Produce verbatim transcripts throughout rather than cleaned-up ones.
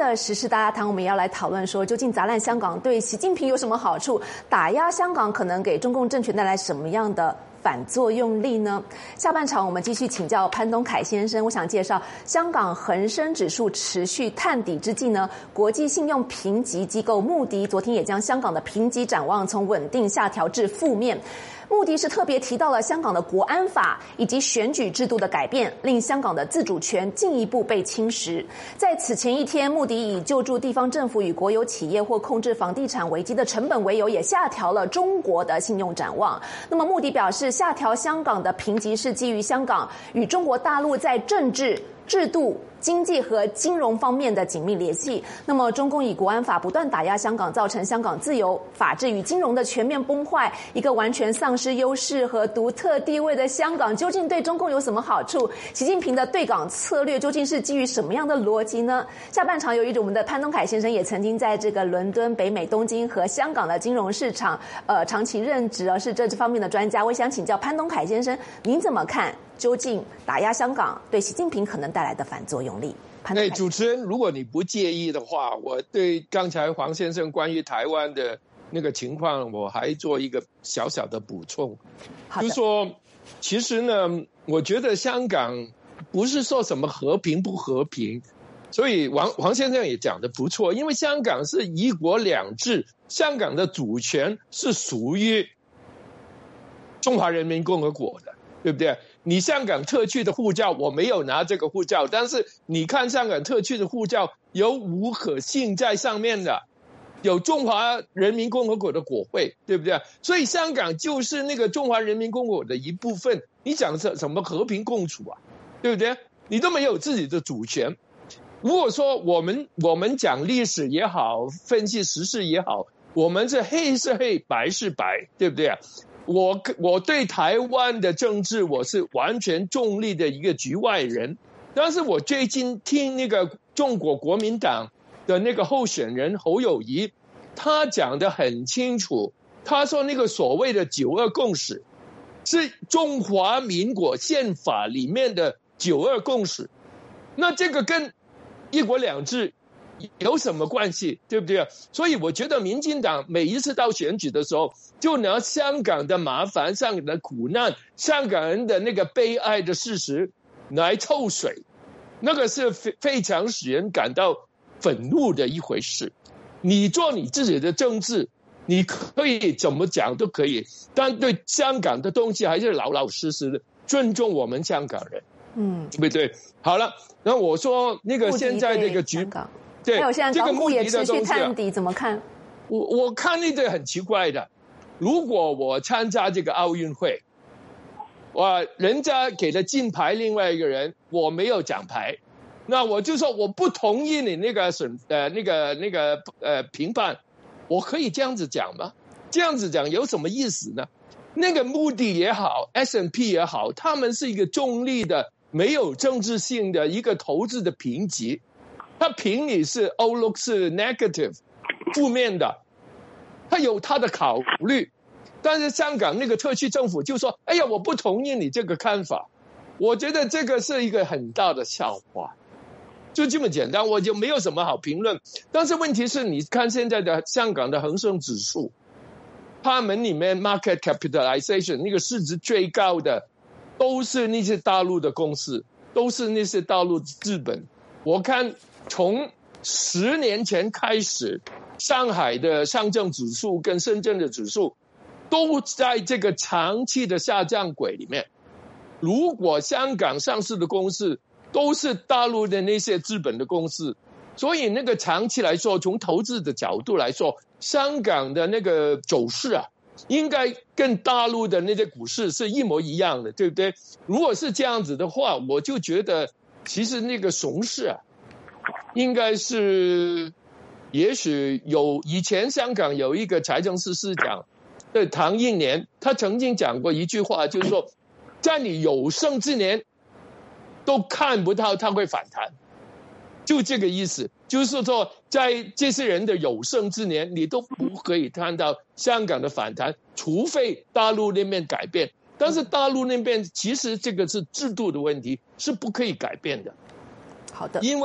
的时事大家谈，我们也要来讨论说，究竟砸烂香港对习近平有什么好处？打压香港可能给中共政权带来什么样的反作用力呢？下半场我们继续请教潘东凯先生。我想介绍，香港恒生指数持续探底之际呢，国际信用评级机构穆迪昨天也将香港的评级展望从稳定下调至负面。穆迪是特别提到了香港的国安法以及选举制度的改变，令香港的自主权进一步被侵蚀。在此前一天，穆迪以救助地方政府与国有企业或控制房地产危机的成本为由，也下调了中国的信用展望。那么穆迪表示，下调香港的评级是基于香港与中国大陆在政治、制度、经济和金融方面的紧密联系。那么中共以国安法不断打压香港，造成香港自由、法治与金融的全面崩坏，一个完全丧失优势和独特地位的香港，究竟对中共有什么好处？习近平的对港策略究竟是基于什么样的逻辑呢？下半场由于我们的潘东凯先生也曾经在这个伦敦、北美、东京和香港的金融市场呃长期任职，而是这方面的专家。我想请教潘东凯先生，您怎么看？究竟打压香港对习近平可能带来的反作用力？ 哎，主持人，如果你不介意的话，我对刚才黄先生关于台湾的那个情况，我还做一个小小的补充。就是说，其实呢，我觉得香港不是说什么和平不和平，所以王黄先生也讲得不错，因为香港是一国两制，香港的主权是属于中华人民共和国的，对不对？你香港特区的护照，我没有拿这个护照，但是你看香港特区的护照有吴可信在上面的，有中华人民共和国的国徽，对不对？所以香港就是那个中华人民共和国的一部分，你讲什么和平共处啊，对不对？你都没有自己的主权。如果说我们我们讲历史也好，分析时事也好，我们是黑是黑，白是白，对不对啊？我我对台湾的政治我是完全中立的一个局外人，但是我最近听那个中国国民党的那个候选人侯友宜，他讲得很清楚，他说那个所谓的九二共识是中华民国宪法里面的九二共识，那这个跟一国两制有什么关系，对不对？所以我觉得民进党每一次到选举的时候，就拿香港的麻烦、香港的苦难、香港人的那个悲哀的事实来抽水，那个是非常使人感到愤怒的一回事。你做你自己的政治，你可以怎么讲都可以，但对香港的东西还是老老实实的尊重我们香港人，嗯，对不对？好了，那我说那个现在这个局。 对，还有现在港股也持续探底，怎么看？ 我我看那个很奇怪的，如果我参加这个奥运会，我人家给了金牌，另外一个人我没有奖牌，那我就说我不同意你那个审呃那个那个呃评判，我可以这样子讲吗？这样子讲有什么意思呢？那个穆迪也好 ，S and P 也好，他们是一个中立的、没有政治性的一个投资的评级。他评你是 outlook 是 negative 负面的，他有他的考虑，但是香港那个特区政府就说：“哎呀，我不同意你这个看法。”我觉得这个是一个很大的笑话，就这么简单，我就没有什么好评论。但是问题是，你看现在的香港的恒生指数，他们里面 market capitalization 那个市值最高的，都是那些大陆的公司，都是那些大陆资本。我看。从十年前开始，上海的上证指数跟深圳的指数都在这个长期的下降轨里面。如果香港上市的公司都是大陆的那些资本的公司，所以那个长期来说，从投资的角度来说，香港的那个走势啊，应该跟大陆的那些股市是一模一样的，对不对？如果是这样子的话，我就觉得其实那个熊市啊，应该是，也许有以前香港有一个财政司司长，对唐英年，他曾经讲过一句话，就是说，在你有生之年，都看不到他会反弹，就这个意思，就是说，在这些人的有生之年，你都不可以看到香港的反弹，除非大陆那边改变。但是大陆那边其实这个是制度的问题，是不可以改变的。 好的， 因为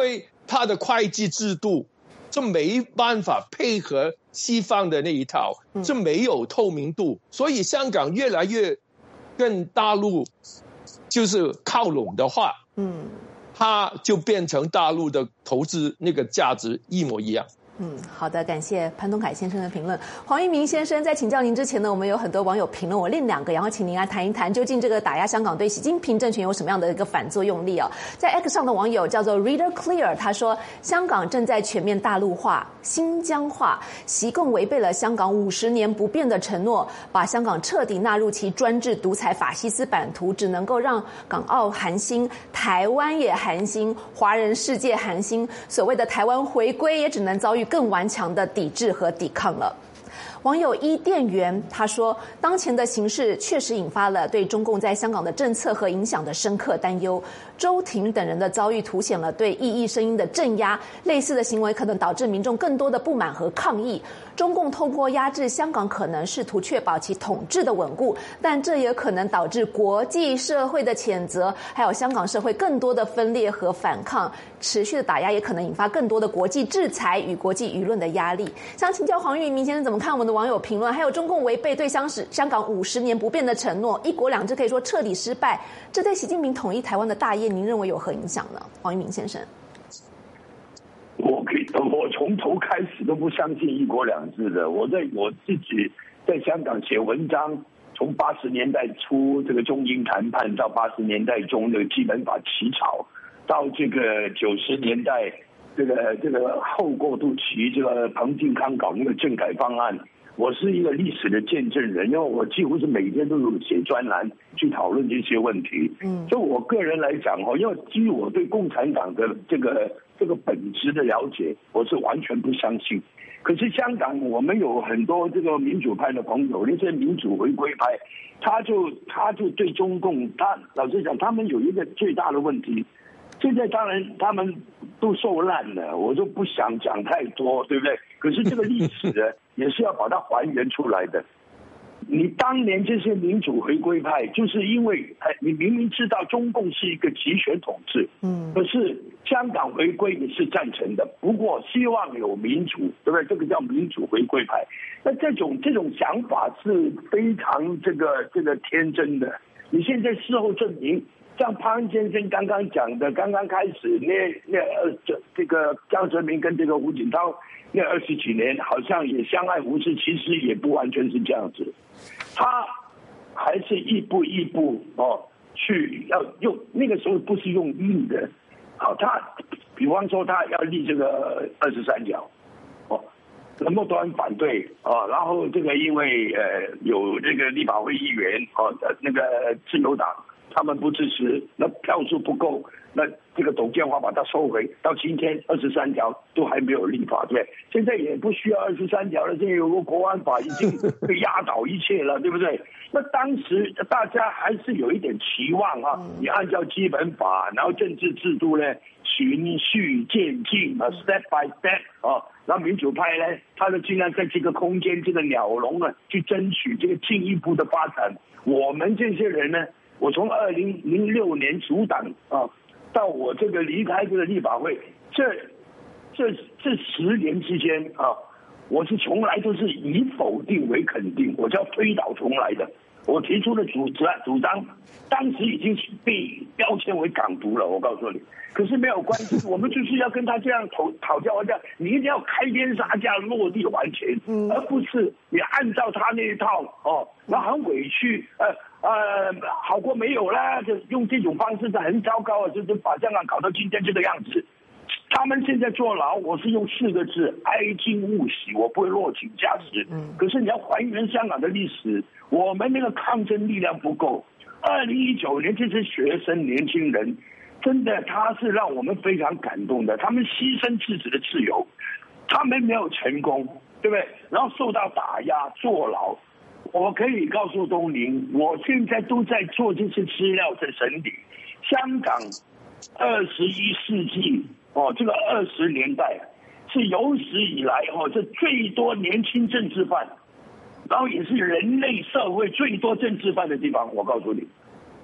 他的会计制度就没办法配合西方的那一套，就没有透明度，所以香港越来越跟大陆就是靠拢的话，嗯，它就变成大陆的投资那个价值一模一样。 嗯，好的，感谢潘东凯先生的评论。黄一鸣先生，在请教您之前呢，我们有很多网友评论，我列两个，然后请您来谈一谈，究竟这个打压香港对习近平政权有什么样的一个反作用力啊？在 X 上的网友叫做 Reader Clear， 他说，香港正在全面大陆化、新疆化，习共违背了香港五十年不变的承诺，把香港彻底纳入其专制独裁法西斯版图，只能够让港澳寒心，台湾也寒心，华人世界寒心，所谓的台湾回归也只能遭遇更顽强的抵制和抵抗了。网友伊甸园他说，当前的形势确实引发了对中共在香港的政策和影响的深刻担忧。周庭等人的遭遇凸显了对异议声音的镇压，类似的行为可能导致民众更多的不满和抗议。中共透过压制香港，可能试图确保其统治的稳固，但这也可能导致国际社会的谴责，还有香港社会更多的分裂和反抗。持续的打压也可能引发更多的国际制裁与国际舆论的压力。想请教黄玉明先生怎么看我们的网友评论，还有中共违背对香港五十年不变的承诺，一国两制可以说彻底失败，这对习近平统一台湾的大业，您认为有何影响呢？黄玉明先生。 我可以，我从头开始都不相信一国两制的。我在我自己在香港写文章，从八十年代初这个中英谈判，到八十年代中这个基本法起草，到这个九十年代这个这个后过渡期，这个彭定康搞那个政改方案，我是一个历史的见证人，因为我几乎是每天都有写专栏去讨论这些问题。嗯，就我个人来讲哈，因为基于我对共产党的这个这个本质的了解，我是完全不相信。可是香港我们有很多这个民主派的朋友，那些民主回归派，他就他就对中共，他老实讲，他们有一个最大的问题。现在当然他们都受烂了，我就不想讲太多，对不对？可是这个历史呢，也是要把它还原出来的。你当年这些民主回归派，就是因为你明明知道中共是一个集权统治，嗯，可是香港回归你是赞成的，不过希望有民主，对不对？这个叫民主回归派。那这种这种想法是非常这个这个天真的。你现在事后证明，像潘先生刚刚讲的，刚刚开始那那呃这这个江泽民跟这个胡锦涛那二十几年好像也相爱无事，其实也不完全是这样子，他还是一步一步哦去要用，那个时候不是用硬的，好，他比方说他要立这个二十三条，哦，那么多人反对哦，然后这个因为呃有这个立法会议员哦那个自由党。他们不支持，那票数不够，那这个董建华把它收回，到今天二十三条都还没有立法，对不对？现在也不需要二十三条了，现在有个国安法已经被压倒一切了，对不对？那当时大家还是有一点期望啊，你按照基本法，然后政治制度呢循序渐进啊 ，step by step 啊，然后民主派呢，他就尽量在这个空间这个鸟笼呢去争取这个进一步的发展。我们这些人呢？我从二零零六年阻挡啊，到我这个离开这个立法会，这这这十年之间啊，我是从来都是以否定为肯定，我叫推倒重来的。我提出的主主张，当时已经被标签为港独了，我告诉你。可是没有关系，我们就是要跟他这样讨讨价还价，你一定要开边杀价，落地还钱，而不是你按照他那一套哦，然后很委屈，呃呃，好过没有啦，就用这种方式是很糟糕啊，就是把香港搞到今天这个样子。他们现在坐牢，我是用四个字：哀矜勿喜，我不会落井下石。可是你要还原香港的历史，我们那个抗争力量不够。二零一九年这些学生年轻人，真的他是让我们非常感动的，他们牺牲自己的自由，他们没有成功，对不对？然后受到打压坐牢。我可以告诉东宁，我现在都在做这些资料的整理。香港二十一世纪哦，这个二十年代是有史以来哦，这最多年轻政治犯，然后也是人类社会最多政治犯的地方。我告诉你，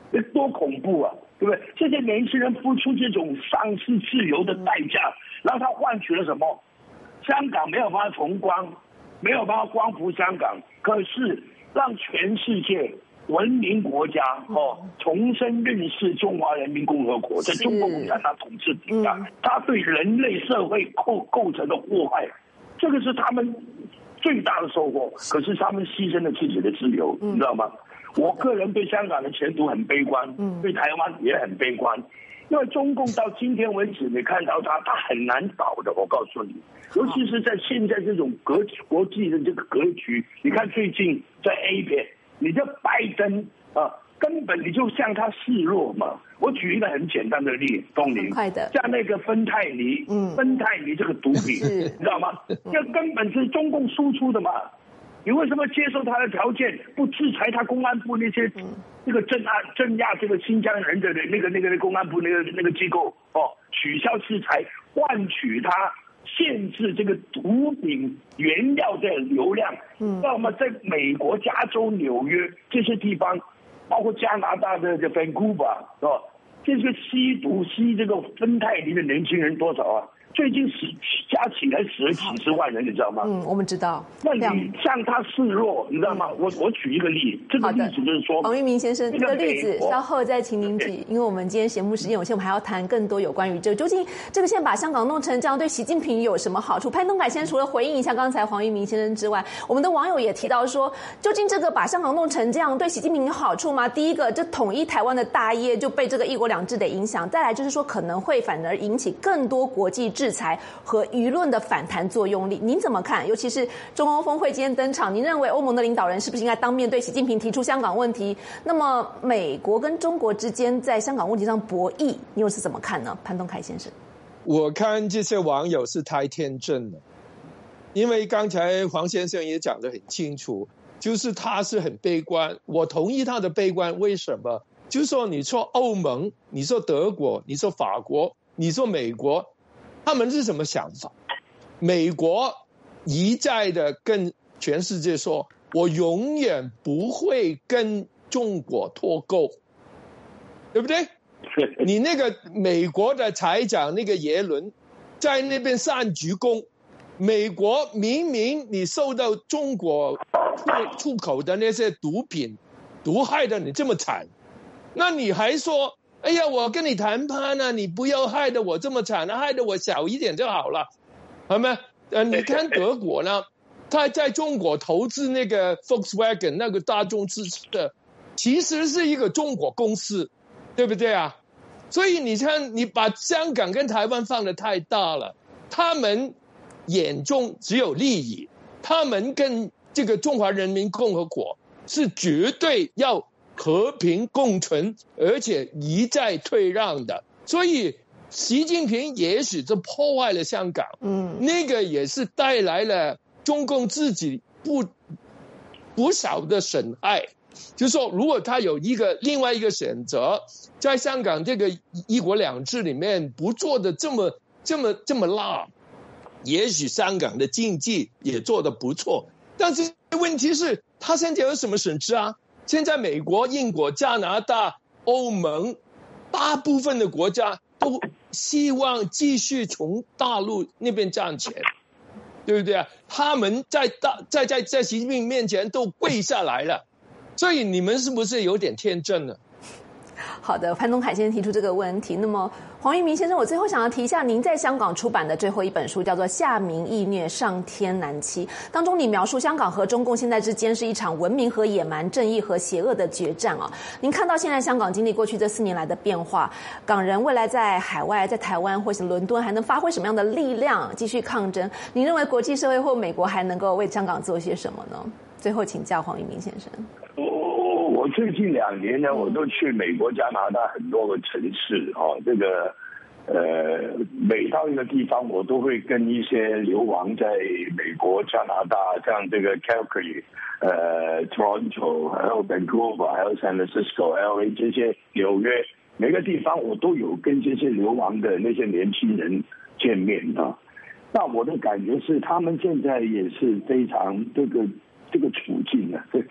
那多恐怖啊，对不对？这些年轻人付出这种丧失自由的代价，然后他换取了什么？香港没有办法重光，没有办法光复香港，可是让全世界文明国家哦重新认识中华人民共和国，在中国共产党统治底下，他对人类社会构构成的祸害，这个是他们最大的收获。可是他们牺牲了自己的自由，你知道吗？我个人对香港的前途很悲观，对台湾也很悲观，因为中共到今天为止，你看到他，他很难倒的。我告诉你，尤其是在现在这种国国际的这个格局，你看最近在 A 片，你这拜登啊，根本你就向他示弱嘛。我举一个很简单的例，东林，像那个芬太尼，嗯，芬太尼这个毒品，你知道吗？这根本是中共输出的嘛。你为什么接受他的条件，不制裁他公安部那些那个镇压镇压这个新疆人的那个那个公安部那个那个机构哦，取消制裁，换取他限制这个毒品原料的流量？嗯，那么在美国加州、纽约这些地方，包括加拿大的这 Vancouver 是吧？这些吸毒吸这个芬太尼的年轻人多少啊？最近死加起来死了几十万人，你知道吗？ 嗯，我们知道。 那你向他示弱，你知道吗？我我举一个例，这个例子就是说， 黄玉明先生，这个例子稍后再请您举，因为我们今天节目时间有限，我们还要谈更多有关于这究竟这个现在把香港弄成这样，对习近平有什么好处？潘东凯先生除了回应一下刚才黄玉明先生之外，我们的网友也提到说，究竟这个把香港弄成这样，对习近平有好处吗？第一个，这统一台湾的大业就被这个一国两制的影响；再来就是说，可能会反而引起更多国际制裁和舆论的反弹作用力，您怎么看？尤其是中欧峰会今天登场，您认为欧盟的领导人是不是应该当面对习近平提出香港问题？那么美国跟中国之间在香港问题上博弈，你又是怎么看呢？潘东凯先生， 我看这些网友是太天真了，因为刚才黄先生也讲得很清楚，就是他是很悲观，我同意他的悲观。为什么？就是说你说欧盟，你说德国，你说法国，你说美国，他们是什么想法？美国一再的跟全世界说，我永远不会跟中国脱钩，对不对？你那个美国的财长那个耶伦在那边散鞠躬，美国明明你受到中国出口的那些毒品毒害的你这么惨，那你还说哎呀，我跟你谈判啊，你不要害得我这么惨啊，害得我小一点就好了，好吗？呃，你看德国呢，他在中国投资那个 Volkswagen 那个大众汽车，其实是一个中国公司，对不对啊？所以你看，你把香港跟台湾放得太大了，他们眼中只有利益，他们跟这个中华人民共和国是绝对要和平共存，而且一再退让的。所以习近平也许是破坏了香港，嗯，那个也是带来了中共自己不不少的损害。就是说，如果他有一个另外一个选择，在香港这个一国两制里面不做的这么这么这么辣，也许香港的经济也做得不错。但是问题是，他现在有什么损失啊？现在美国、英国、加拿大、欧盟大部分的国家都希望继续从大陆那边赚钱，对不对啊？他们在大在在在习近平面前都跪下来了，所以你们是不是有点天真呢？ 好的，潘东凯先生提出这个问题。那么黄玉明先生，我最后想要提一下您在香港出版的最后一本书，叫做《下民易虐，上天难欺》，当中你描述香港和中共现在之间是一场文明和野蛮、正义和邪恶的决战啊。您看到现在香港经历过去这四年来的变化，港人未来在海外、在台湾或是伦敦还能发挥什么样的力量继续抗争？您认为国际社会或美国还能够为香港做些什么呢？最后请教黄玉明先生。 我最近两年呢，我都去美国、加拿大很多个城市啊。这个呃，每到一个地方，我都会跟一些流亡在美国、加拿大，像这个 Calgary、呃 Toronto， 还有 Vancouver， 还有 San Francisco、L A 这些纽约，每个地方我都有跟这些流亡的那些年轻人见面的。那我的感觉是，他们现在也是非常这个这个处境啊。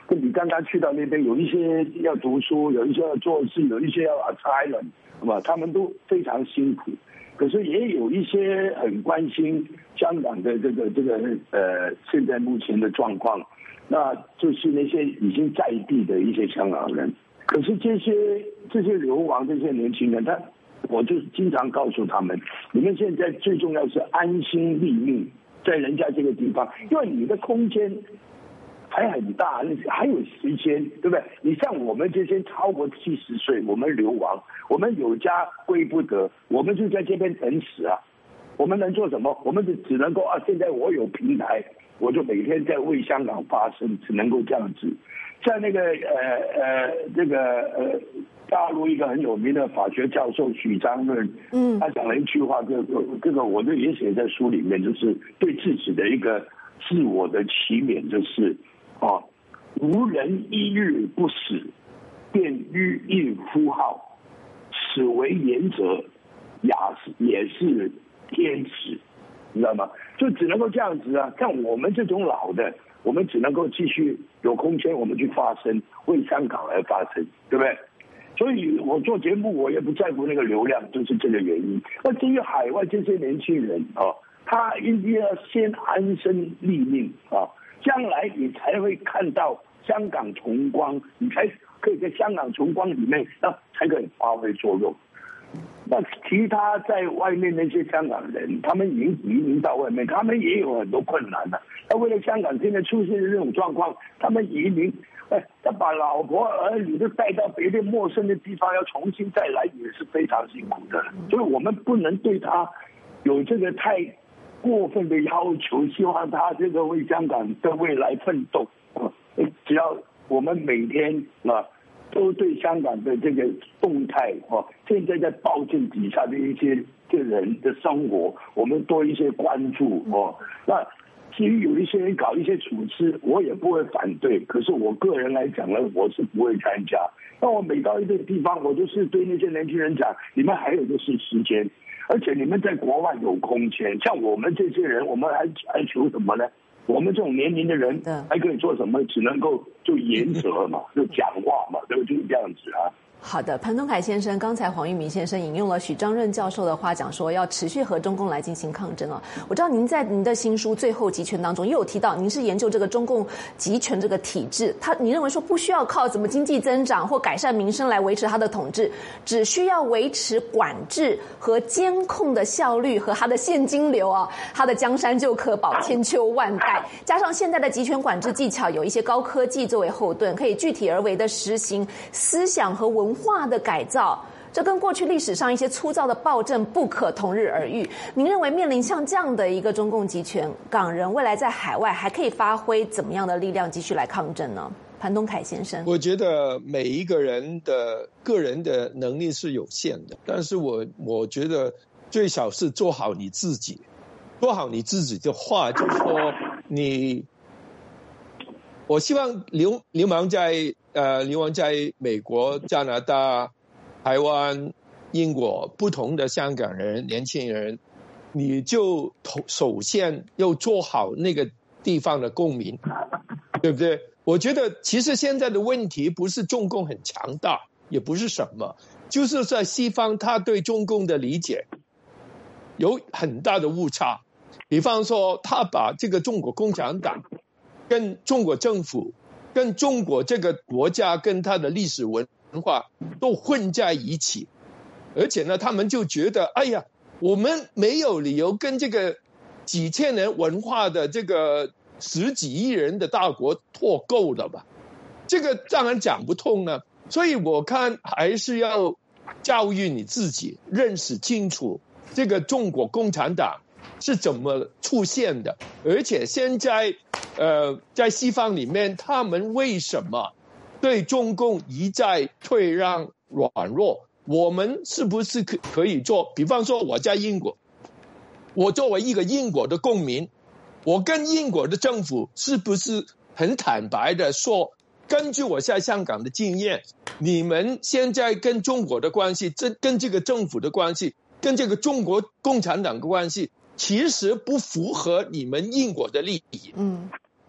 你刚刚去到那边，有一些要读书，有一些要做事，有一些要 asylum， 那么他们都非常辛苦。可是也有一些很关心香港的这个这个呃现在目前的状况，那就是那些已经在地的一些香港人。可是这些这些流亡这些年轻人，他我就经常告诉他们，你们现在最重要是安心立命在人家这个地方，因为你的空间还很大，还有时间，对不对？你像我们这些超过七十岁，我们流亡，我们有家归不得，我们就在这边等死啊！我们能做什么？我们就只能够啊！现在我有平台，我就每天在为香港发声，只能够这样子。像那个呃呃这个呃大陆一个很有名的法学教授许章润，嗯，他讲了一句话，这个这个我就也写在书里面，就是对自己的一个自我的祈勉，就是。哦，无人一日不死，便欲应呼号，此为言者，也是也是天使，你知道吗？就只能够这样子啊！像我们这种老的，我们只能够继续有空间，我们去发声，为香港而发声，对不对？所以我做节目，我也不在乎那个流量，就是这个原因。那至于海外这些年轻人啊，他一定要先安身立命啊。将来你才会看到香港重光，你才可以在香港重光里面，那才可以发挥作用。那其他在外面那些香港人，他们已经移民到外面，他们也有很多困难了。那为了香港现在出现的这种状况，他们移民，哎，他把老婆儿女都带到别的陌生的地方，要重新再来，也是非常辛苦的。所以我们不能对他有这个太过分的要求，希望他这个为香港的未来奋斗。只要我们每天啊都对香港的这个动态啊，现在在暴政底下的一些这人的生活，我们多一些关注哦。那至于有一些人搞一些处置，我也不会反对。可是我个人来讲呢，我是不会参加。那我每到一个地方，我就是对那些年轻人讲，你们还有就是时间。而且你们在国外有空间，像我们这些人，我们还还求什么呢？我们这种年龄的人还可以做什么？只能够就言舌嘛，就讲话嘛，对不对？就是这样子啊。 好的，彭东凯先生，刚才黄玉明先生引用了许章润教授的话，讲说要持续和中共来进行抗争啊。我知道您在您的新书《最后集权》当中也有提到，您是研究这个中共集权这个体制，他你认为说不需要靠怎么经济增长或改善民生来维持他的统治，只需要维持管制和监控的效率和他的现金流啊，他的江山就可保千秋万代。加上现在的集权管制技巧有一些高科技作为后盾，可以具体而为的实行思想和文化文化的改造，这跟过去历史上一些粗糙的暴政不可同日而语。您认为面临像这样的一个中共集权，港人未来在海外还可以发挥怎么样的力量继续来抗争呢？潘东凯先生， 我觉得每一个人的个人的能力是有限的，但是我我觉得最少是做好你自己，做好你自己的话，就是说你。我希望流流亡在呃流亡在美国、加拿大、台湾、英国不同的香港人、年轻人，你就首先要做好那个地方的公民，对不对？我觉得其实现在的问题不是中共很强大，也不是什么，就是在西方他对中共的理解有很大的误差。比方说，他把这个中国共产党跟中国政府、跟中国这个国家、跟它的历史文化都混在一起，而且呢，他们就觉得，哎呀，我们没有理由跟这个几千年文化的这个十几亿人的大国脱钩了吧？这个当然讲不通呢。所以我看还是要教育你自己，认识清楚这个中国共产党是怎么出现的，而且现在呃，在西方里面，他们为什么对中共一再退让软弱？我们是不是可可以做？比方说，我在英国，我作为一个英国的公民，我跟英国的政府是不是很坦白的说，根据我在香港的经验，你们现在跟中国的关系，这跟这个政府的关系，跟这个中国共产党的关系，其实不符合你们英国的利益。嗯，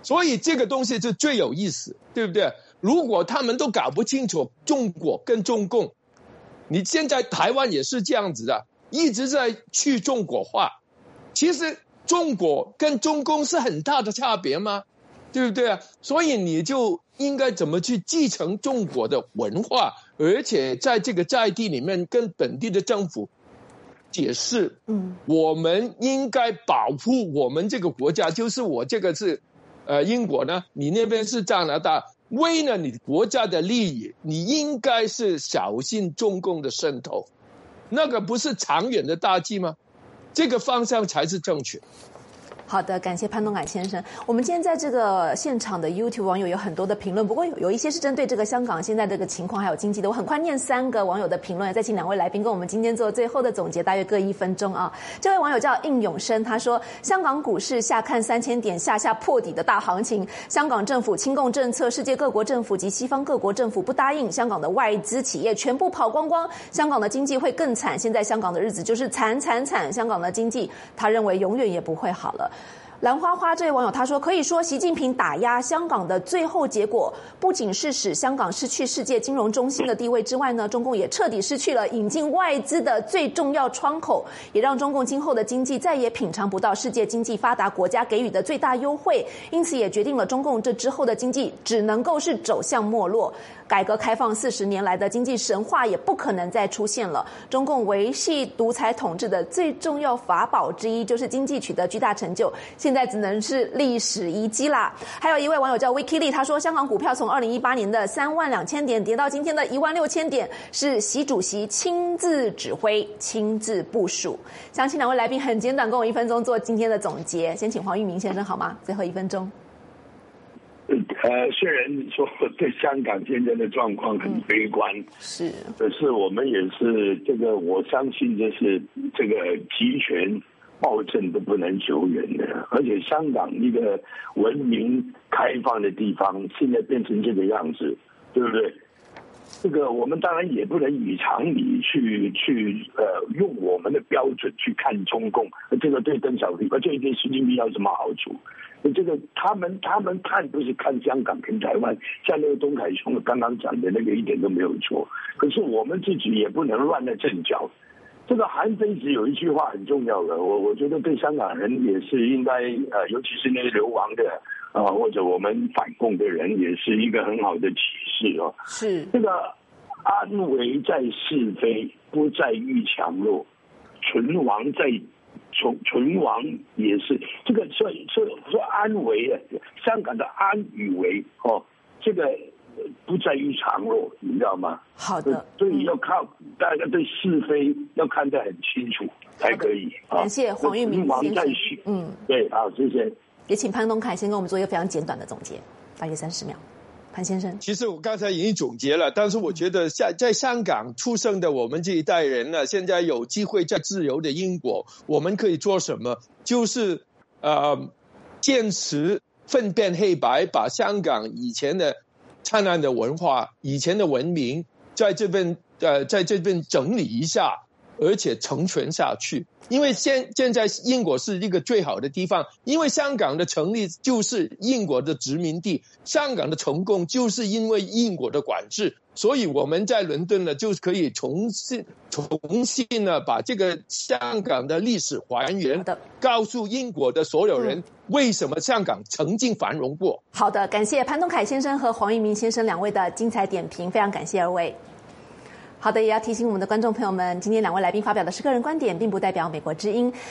所以这个东西就最有意思，对不对？如果他们都搞不清楚中国跟中共，你现在台湾也是这样子的，一直在去中国化。其实中国跟中共是很大的差别吗？对不对啊？所以你就应该怎么去继承中国的文化，而且在这个在地里面跟本地的政府解释，嗯，我们应该保护我们这个国家，就是我这个是呃英国呢，你那边是加拿大，为了你国家的利益，你应该是小心中共的渗透，那个不是长远的大计吗？这个方向才是正确。 好的，感谢潘东凯先生。我们今天在这个现场的 YouTube 网友有很多的评论，不过有有一些是针对这个香港现在这个情况还有经济的。我很快念三个网友的评论，再请两位来宾跟我们今天做最后的总结，大约各一分钟啊。这位网友叫应永生，他说香港股市下看三千点，下下破底的大行情，香港政府亲共政策，世界各国政府及西方各国政府不答应，香港的外资企业全部跑光光，香港的经济会更惨。现在香港的日子就是惨惨惨，香港的经济他认为永远也不会好了。兰花花这位网友他说，可以说习近平打压香港的最后结果，不仅是使香港失去世界金融中心的地位之外呢，中共也彻底失去了引进外资的最重要窗口，也让中共今后的经济再也品尝不到世界经济发达国家给予的最大优惠，因此也决定了中共这之后的经济只能够是走向没落。改革开放四十年来的经济神话也不可能再出现了。中共维系独裁统治的最重要法宝之一就是经济取得巨大成就，现在只能是历史遗迹啦。还有一位网友叫 Wiki Lee， 他说香港股票从二零一八年的三万两千点跌到今天的一万六千点，是习主席亲自指挥、亲自部署。想请两位来宾很简短跟我一分钟做今天的总结，先请黄玉明先生好吗？最后一分钟。 呃，虽然说对香港现在的状况很悲观，嗯、 是， 可是我们也是这个，我相信这是这个集权暴政都不能久远的。而且香港一个文明开放的地方，现在变成这个样子，对不对？这个我们当然也不能以常理去去呃用我们的标准去看中共，这个对邓小平，而这对习近平有什么好处？这个他们他们看不是看香港跟台湾，像那个东凯兄刚刚讲的那个一点都没有错。可是我们自己也不能乱了阵脚。这个韩非子有一句话很重要的，我我觉得对香港人也是应该呃，尤其是那些流亡的啊、呃，或者我们反共的人，也是一个很好的启示哦。 是这个安危在是非，不在于强弱，存亡在。存存亡也是这个，所以说说安危啊，香港的安与危哦，这个不在于强弱，你知道吗？ 好的， 所以要靠大家对是非要看得很清楚才可以。 感谢黄玉明先生。 嗯，对，好，谢谢。 也请潘东凯先跟我们做一个非常简短的总结，大约三十秒。潘先生， 其实我刚才已经总结了，但是我觉得在在香港出生的我们这一代人呢，现在有机会在自由的英国，我们可以做什么？就是呃，坚持分辨黑白，把香港以前的灿烂的文化、以前的文明，在这边呃，在这边整理一下，而且承传下去。因为现现在英国是一个最好的地方，因为香港的成立就是英国的殖民地，香港的成功就是因为英国的管制，所以我们在伦敦呢就可以重新重新呢把这个香港的历史还原，告诉英国的所有人为什么香港曾经繁荣过。 好的，感谢潘东凯先生和黄一鸣先生两位的精彩点评，非常感谢二位。好的，也要提醒我们的观众朋友们，今天两位来宾发表的是个人观点，并不代表美国之音。